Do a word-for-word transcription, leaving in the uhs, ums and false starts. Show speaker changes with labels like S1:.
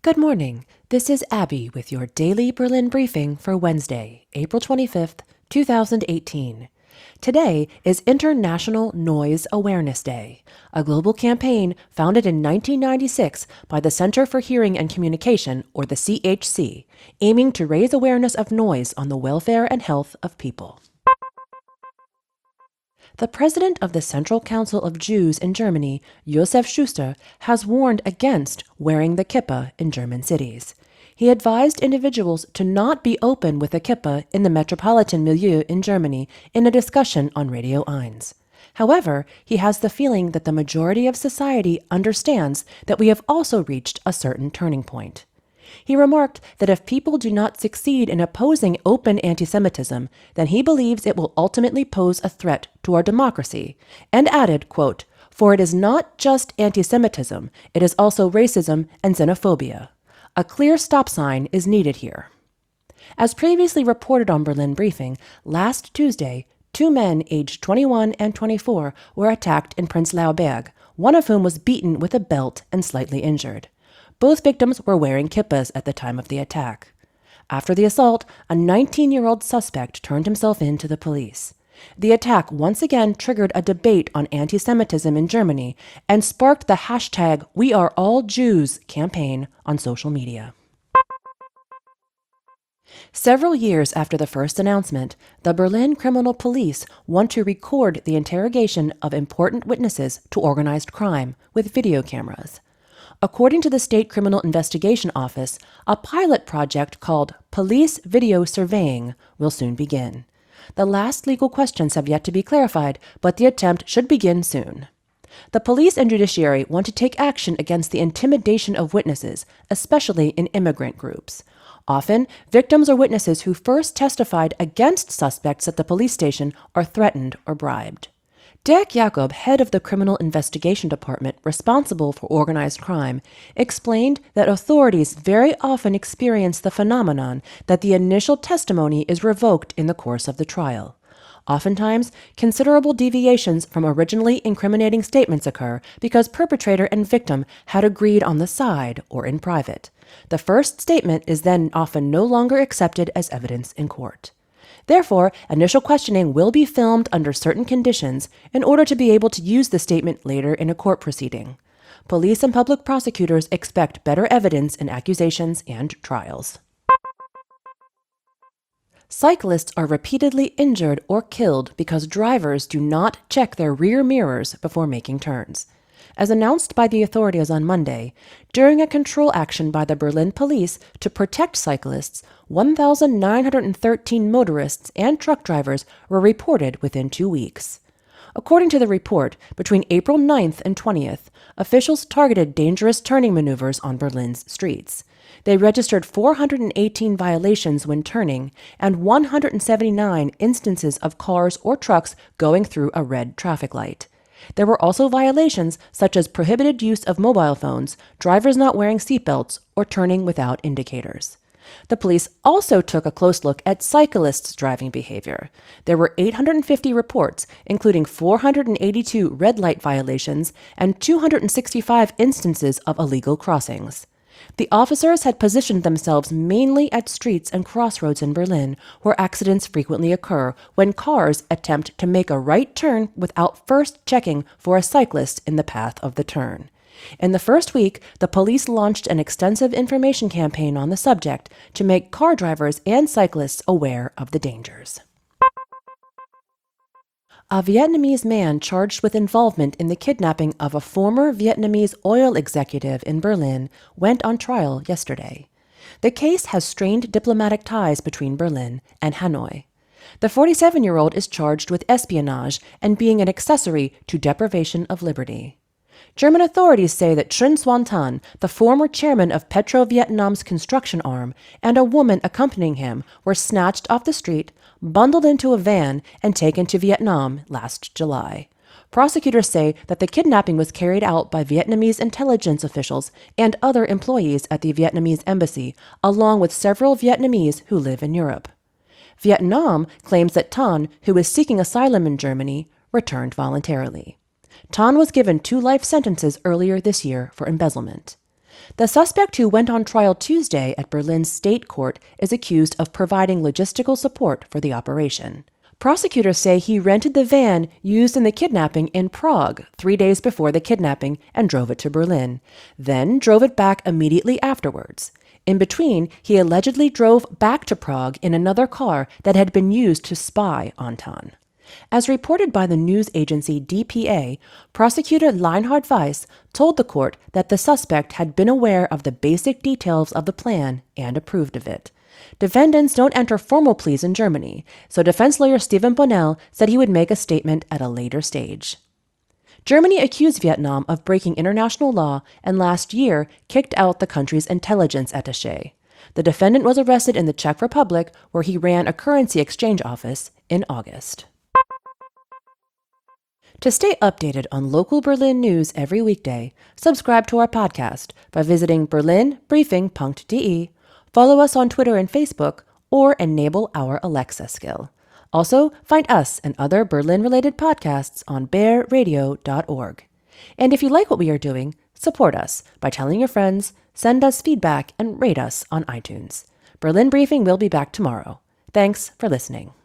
S1: Good morning. This is Abby with your daily Berlin briefing for Wednesday, April twenty-fifth, two thousand eighteen. Today is International Noise Awareness Day, a global campaign founded in nineteen ninety-six by the Center for Hearing and Communication, or the C H C, aiming to raise awareness of noise on the welfare and health of people. The president of the Central Council of Jews in Germany, Josef Schuster, has warned against wearing the kippah in German cities. He advised individuals to not be open with a kippah in the metropolitan milieu in Germany in a discussion on Radio eins. However, he has the feeling that the majority of society understands that we have also reached a certain turning point. He remarked that if people do not succeed in opposing open anti-Semitism, then he believes it will ultimately pose a threat to our democracy, and added, quote, "For it is not just anti-Semitism, it is also racism and xenophobia. A clear stop sign is needed here." As previously reported on Berlin Briefing, last Tuesday, two men aged twenty-one and twenty-four were attacked in Prenzlauer Berg, one of whom was beaten with a belt and slightly injured. Both victims were wearing kippahs at the time of the attack. After the assault, a nineteen-year-old suspect turned himself in to the police. The attack once again triggered a debate on anti-Semitism in Germany and sparked the hashtag We Are All Jews campaign on social media. Several years after the first announcement, the Berlin Criminal Police want to record the interrogation of important witnesses to organized crime with video cameras. According to the State Criminal Investigation Office, a pilot project called Police Video Surveying will soon begin. The last legal questions have yet to be clarified, but the attempt should begin soon. The police and judiciary want to take action against the intimidation of witnesses, especially in immigrant groups. Often, victims or witnesses who first testified against suspects at the police station are threatened or bribed. Dirk Jacob, head of the Criminal Investigation Department responsible for organized crime, explained that authorities very often experience the phenomenon that the initial testimony is revoked in the course of the trial. Oftentimes, considerable deviations from originally incriminating statements occur because perpetrator and victim had agreed on the side or in private. The first statement is then often no longer accepted as evidence in court. Therefore, initial questioning will be filmed under certain conditions in order to be able to use the statement later in a court proceeding. Police and public prosecutors expect better evidence in accusations and trials. Cyclists are repeatedly injured or killed because drivers do not check their rear mirrors before making turns. As announced by the authorities on Monday, during a control action by the Berlin police to protect cyclists, one thousand nine hundred thirteen motorists and truck drivers were reported within two weeks. According to the report, between April ninth and twentieth, officials targeted dangerous turning maneuvers on Berlin's streets. They registered four hundred eighteen violations when turning and one hundred seventy-nine instances of cars or trucks going through a red traffic light. There were also violations such as prohibited use of mobile phones, drivers not wearing seatbelts, or turning without indicators. The police also took a close look at cyclists' driving behavior. There were eight hundred fifty reports, including four hundred eighty-two red light violations and two hundred sixty-five instances of illegal crossings. The officers had positioned themselves mainly at streets and crossroads in Berlin, where accidents frequently occur when cars attempt to make a right turn without first checking for a cyclist in the path of the turn. In the first week, the police launched an extensive information campaign on the subject to make car drivers and cyclists aware of the dangers. A Vietnamese man charged with involvement in the kidnapping of a former Vietnamese oil executive in Berlin went on trial yesterday. The case has strained diplomatic ties between Berlin and Hanoi. The forty-seven-year-old is charged with espionage and being an accessory to deprivation of liberty. German authorities say that Truong Xuan Thanh, the former chairman of Petro-Vietnam's construction arm, and a woman accompanying him were snatched off the street, bundled into a van, and taken to Vietnam last July. Prosecutors say that the kidnapping was carried out by Vietnamese intelligence officials and other employees at the Vietnamese embassy, along with several Vietnamese who live in Europe. Vietnam claims that Thanh, who is seeking asylum in Germany, returned voluntarily. Thanh was given two life sentences earlier this year for embezzlement. The suspect who went on trial Tuesday at Berlin's state court is accused of providing logistical support for the operation. Prosecutors say he rented the van used in the kidnapping in Prague three days before the kidnapping and drove it to Berlin, then drove it back immediately afterwards. In between, he allegedly drove back to Prague in another car that had been used to spy on Tan. As reported by the news agency D P A, prosecutor Leinhard Weiss told the court that the suspect had been aware of the basic details of the plan and approved of it. Defendants don't enter formal pleas in Germany, so defense lawyer Stephen Bonnell said he would make a statement at a later stage. Germany accused Vietnam of breaking international law and last year kicked out the country's intelligence attaché. The defendant was arrested in the Czech Republic, where he ran a currency exchange office, in August. To stay updated on local Berlin news every weekday, subscribe to our podcast by visiting berlin briefing dot d e, follow us on Twitter and Facebook, or enable our Alexa skill. Also, find us and other Berlin-related podcasts on bear radio dot org. And if you like what we are doing, support us by telling your friends, send us feedback, and rate us on iTunes. Berlin Briefing will be back tomorrow. Thanks for listening.